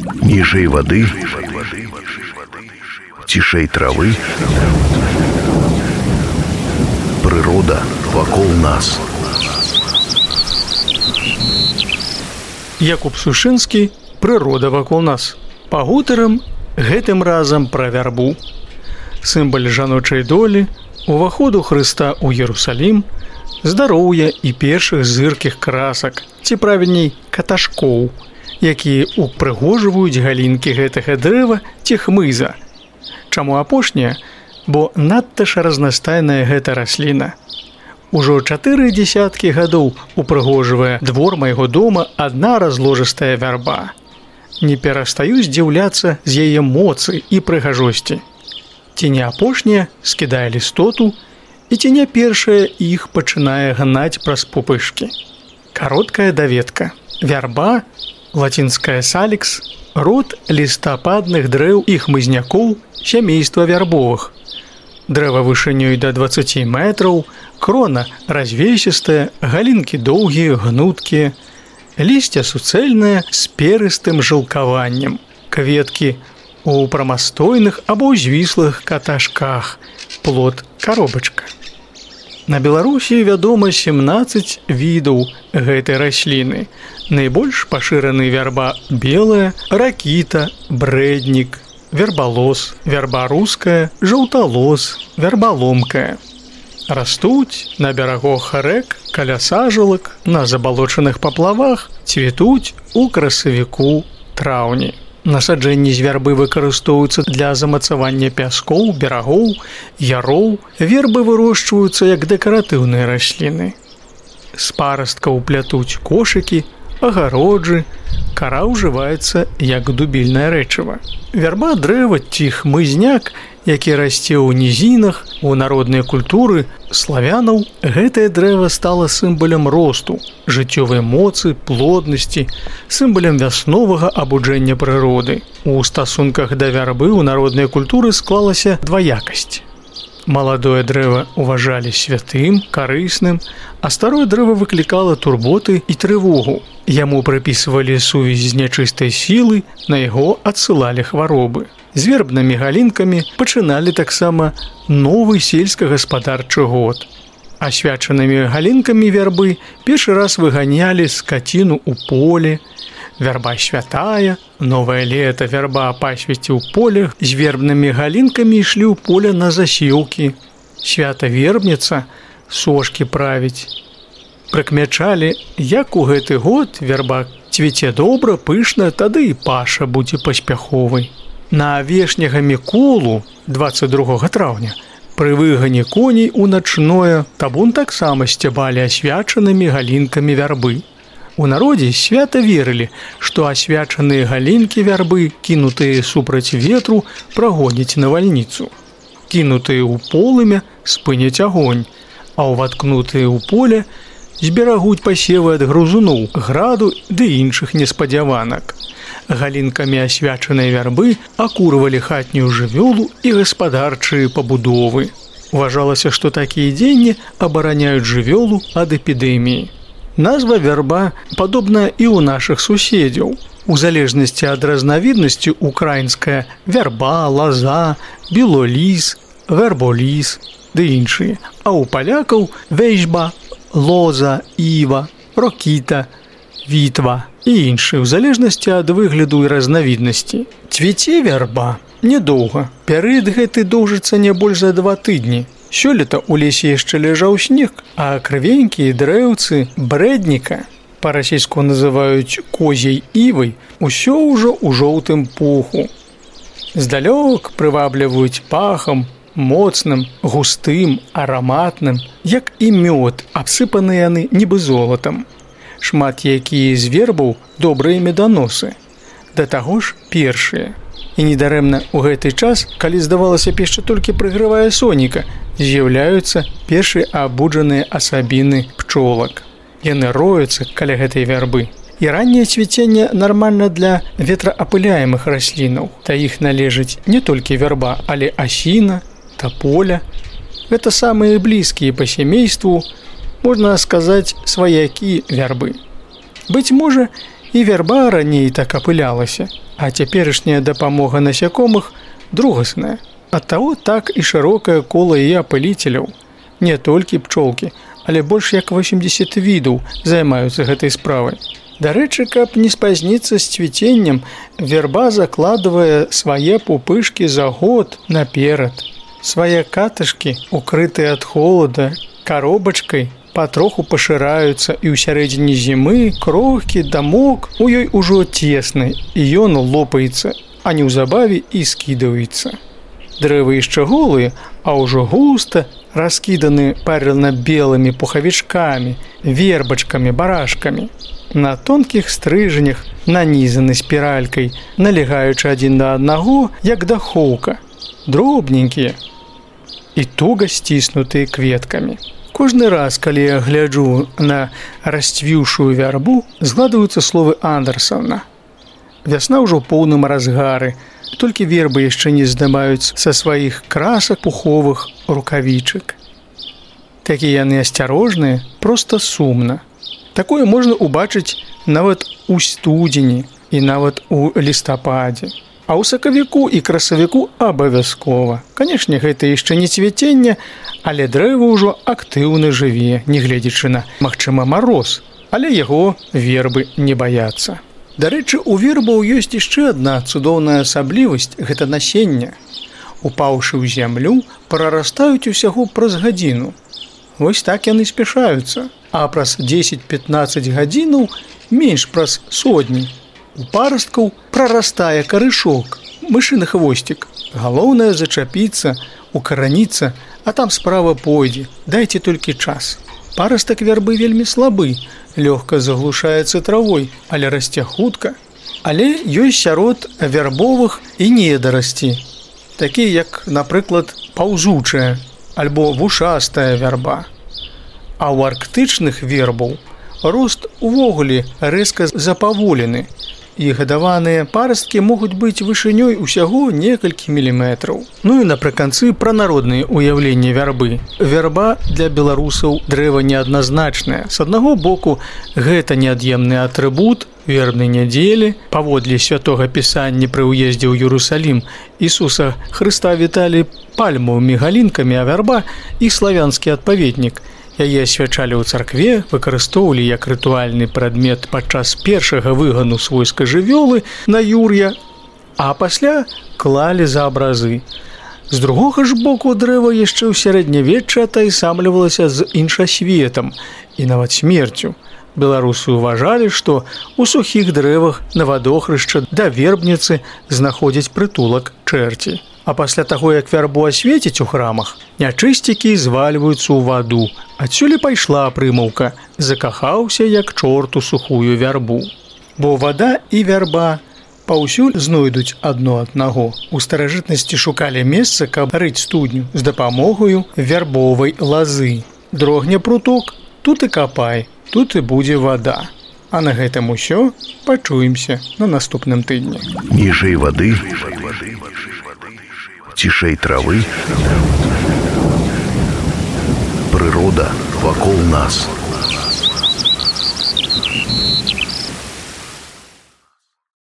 Ніжэй вады, цішэй травы, прырода вакол нас. Якуб Сушынскі, прырода вакол нас. Пагутарым гэтым разам пра вярбу. Сімвал жаночай долі, уваходу Хрыста ў Єрусалім, здароўя і першых зыркіх красак, ці правільней каташкоў, якія упрыгожваюць галінкі гэтага дрэва ці хмыза. Чаму апошняе? Бо надта ж разнастайная гэта расліна. Ужо 4 дзесяткі гадоў упрыгожвае двор майго дома адна разложыстая вярба. Не перастаю здзіўляцца з яе моцы і прыгажосці. Ці не апошняя скідае лістоту, і ці не першая іх пачынае гнаць праз пупышкі. Кароткая даведка. Вярба, лацінская салікс, род лістападных дрэў і хмызнякоў сямейства вярбовых. Дрэва вышынёй да 20 метраў, крона развесістая, галінкі доўгія, гнуткія, лісце суцэльнае з перыстым жылкаваннем, кветкі у прамастойных або звіслых каташках, плод каробачка. На Беларусі вядома 17 відаў гэтай расліны. Найбольш пашыраны вярба белая, ракіта, брэднік, вербалос, вярба руская, жаўталос, вярбаломкая. Растуць на берагах рэк, каля сажалак, на забалочаных паплавах, цвітуць у красавіку, траўні. Насаджэнні з вярбы выкарыстоўваюцца для замацавання пяскоў, берагоў, яроў. Вербы вырошчваюцца як дэкаратыўныя расліны. З парасткаў плятуць кошыкі, агароджы, кара ўжываецца як дубільнае рэчыва. Вярба дрэва ці хмызняк, які расце ў нізінах, у народнай культуры славянаў, гэтае дрэва стала сімвалам росту, жыццёвай моцы, плоднасці, сімвалам вясновага абуджэння прыроды. У стасунках да вярбы ў народнай культуры склалася дваякасць. Маладое дрэва уважалі святым, карысным, а старое дрэва выклікала турботы і трывогу. Яму прыпісвалі сувязь з нячыстай сілай, на яго адсылалі хваробы. З вербнымі галінкамі пачыналі таксама новы сельскагаспадарчы год. Асвячанымі галінкамі вярбы першы раз выганялі скаціну ў поле. Вярба святая, новае лета вярба пасвіці ў полях, з вербнымі галінкамі ішлі ў поле на засеўкі. Свята вербніца сошкі правіць. Прыкмячалі, як у гэты год вярба цвіце добра, пышна, тады і паша будзе паспяховай. На вешняга Міколу 22 траўня пры выгане коней у начное табун таксама сцябалі асвячанымі галінкамі вярбы. У народзе свята верылі, што асвячаныя галінкі вярбы, кінутыя супраць ветру, прагоняць навальніцу. Кінутыя ў полымя спыняць агонь, а ўваткнутыя ў поле зберагуць пасевы ад грызуноў, граду ды іншых неспадзяванак. Галінкамі асвячанай вярбы акурвалі хатнюю жывёлу і гаспадарчыя пабудовы. Уважалася, што такія дзеянні абараняюць жывёлу ад эпідэміі. Назва вярба падобна і ў нашых суседзяў. У залежнасці ад разнавіднасці украінская вярба, лаза, білоліс, верболіс ды іншыя. А ў палякаў вежба, лоза, іва, рокіта, вітва і іншыя, у залежнасці ад выгляду і разнавіднасці. Цвіце вярба нядоўга. Перыяд гэты доўжыцца не больш за 2 тыдні. Сёлета ў лесе яшчэ ляжаў снег, а крывенькія дрэўцы брэдніка, па-расейску называюць козяй івай, усё ўжо ў жоўтым пуху. Здалёк прывабліваюць пахам, моцным, густым, араматным, як і мёд, абсыпаны яны нібы золатам. Шмат якія з вербаў добрыя меданосы, да таго ж першыя. І недарэмна ў гэты час, калі здавалася яшчэ толькі прыгравае соніка, з'яўляюцца першыя абуджаныя асабіны пчолак. Яны роюцца каля гэтай вярбы. І ранняе цвіценне нармальна для ветраапыляемых раслінаў. Да іх належыць не толькі вярба, але асіна, таполя. Гэта самыя блізкія па сямейству, можна сказаць, сваякі вярбы. Быць можа, І вярба раней так апылялася, а цяперашняя дапамога насякомых другасная. Оттого так і шырокае кола і апыліцеляў. Не толькі пчолкі, але больш як 80 відаў займаюцца гэтай справай. Дарэчы, каб не спазніцца з цвіценнем, вярба закладвае свае пупышкі за год наперад. Свае катышкі, укрытыя ад холода, каробачкай, патроху пашыраюцца, і ў сярэдзіне зімы крохкі дамок у ёй ужо цесны, і ён лопаецца, а неўзабаве і скідваецца. Дрэвы яшчэ голыя, а ўжо густа раскіданы парылна-белымі пухавічкамі, вербачкамі, барашкамі. На тонкіх стрыжнях нанізаны спіралькай, налегаючы адзін на аднаго, як дахоўка, дробненькія і туга сціснутыя кветкамі. Кожны раз, калі я гляджу на расцвіўшую вярбу, згадваюцца словы Андерсона. Вясна ўжо ў поўным разгары, толькі вербы яшчэ не здымаюць са сваіх красак пуховых рукавічак. Такія яны асцярожныя, проста сумна. Такое можна ўбачыць нават у студзені і нават у лістападзе. А ў сакавіку і красавіку абавязкова. Канешне, гэта яшчэ не цвіценне, але дрэва ўжо актыўна жыве, нягледзячы на, магчыма, мароз, але яго вербы не баяцца. Дарэчы, у вербаў ёсць яшчэ адна цудоўная асаблівасць – гэта насенне. Упаўшы ў зямлю, прарастаюць усяго праз гадзіну. Вось так яны спяшаюцца, а праз 10-15 гадзінаў менш праз сотні. У парасткаў прарастае карышок, мышыны хвосцік. Галоўнае зачапіцца, укараніцца, а там справа пойдзе. Дайце толькі час. Парастак вярбы вельмі слабы, лёгка заглушаецца травой, але расце хутка. Але ёсць сярод вярбовых і недарасці, такія як, напрыклад, паўзучая альбо вушастая вярба. А ў арктычных вербаў рост увогуле рэзка запаволены, і гадаваныя парасткі могуць быць вышынёй усяго некалькі міліметраў. Ну і напрыканцы пра народныя ўяўленні вярбы. Вярба для беларусаў дрэва неадназначнае. З аднаго боку, гэта неад'емны атрыбут вербнай нядзелі. Паводле святога пісання пры ўездзе ў Іерусалім Ісуса Хрыста віталі пальмовымі галінкамі, а вярба – іх славянскі адпаведнік. Яе асвячалі ў царкве, выкарыстоўвалі як рытуальны прадмет падчас першага выгану свойскай жывёлы на Юр'я, а пасля клалі за абразы. З другога ж боку, дрэва яшчэ ў сярэднявеччы атайсамлівалася з іншасветам і нават смерцю. Беларусы ўважалі, што ў сухіх дрэвах на вадохрышча да вербніцы знаходзяць прытулак чэрці. А пасля таго, як вярбу асвеціць у храмах, нячысцікі звальваюцца ў ваду. Адсюль пайшла прымаўка «закахаўся, як чорт у сухую вярбу». Бо вада і вярба паўсюль знойдуць адно аднаго. У старажытнасці шукалі месца, каб рыць студню з дапамогаю вярбовай лазы. Дрогне пруток, тут і капай, тут і будзе вада. А на гэтым усё, пачуемся на наступным тыдні. Ніжэй вады, цішэй травы, прырода вакол нас.